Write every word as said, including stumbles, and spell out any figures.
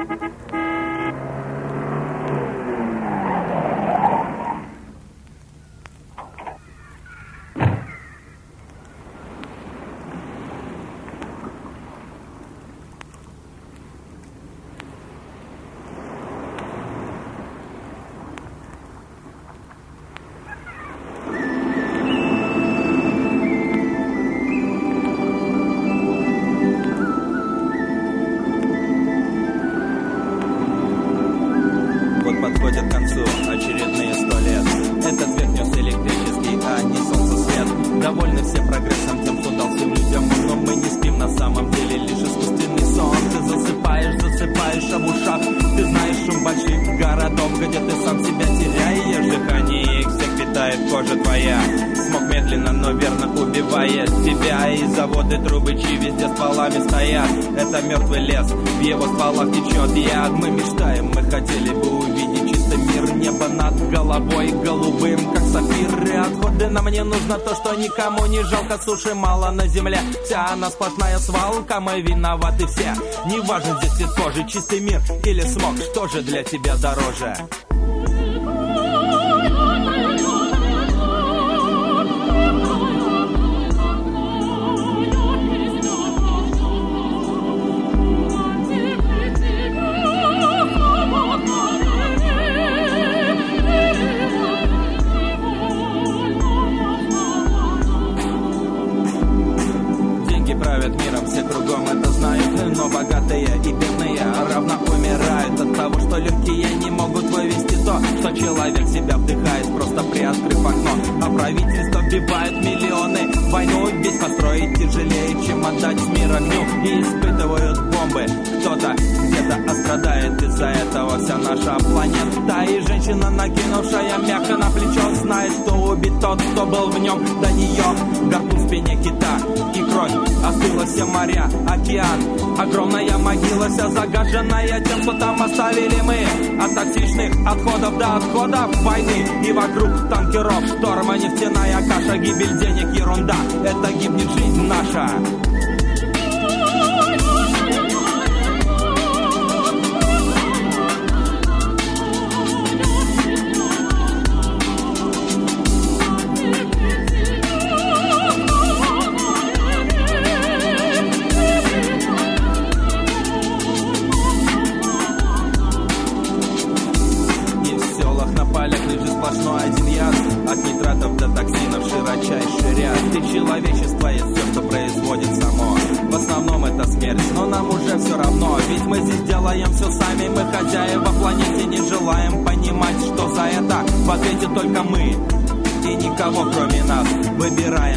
Подходит к концу очередные сто лет. Этот век нес электрический, а не солнцесвет. Довольны все прогрессом, тем, что дал всем людям. Но мы не спим, на самом деле лишь искусственный сон. Ты засыпаешь, засыпаешь, а в ушах ты знаешь шум больших городов, где ты сам себя теряешь. Дыхание их всех питает кожа твоя. Смог медленно, но верно убивает тебя. И заводы, трубычи везде с полами стоят. Это мертвый лес, в его стволах течет яд. Мы мечтаем, мы хотели бы увидеть чистый мир. Небо над головой голубым, как сапфиры. Отходы нам не нужно, то, что никому не жалко. Суши мало на земле, вся она сплошная свалка. Мы виноваты все, не важен здесь цвет кожи. Чистый мир или смог, что же для тебя дороже? Правят миром, все кругом это знают. Но богатые и бедные равно умирают от того, что легкие не могут вывести то, что человек себя вдыхает, просто приоткрыв окно. А правительство вбивает миллионы. Войну ведь построить тяжелее, чем отдать мир огню. И испытывают бомбы. Кто-то где-то страдает из-за этого вся наша планета. И женщина, накинувшая мягко на плечо, знает, что убит тот, кто был в нем до нее. Гарпун в спине кита и кровь. Остыло все моря, океан. Огромная могила, вся загаженная тем, что там оставили мы. От токсичных отходов до отходов войны. И вокруг танкеров шторма, нефтяная каша. Гибель денег, ерунда, это гибнет жизнь наша. Сплошной один яд, от нитратов до токсинов широчайший ряд. И человечество есть все, что производит само. В основном это смерть, но нам уже все равно. Ведь мы здесь делаем все сами, мы хозяева планете. Не желаем понимать, что за это в ответе только мы. И никого кроме нас. Выбираем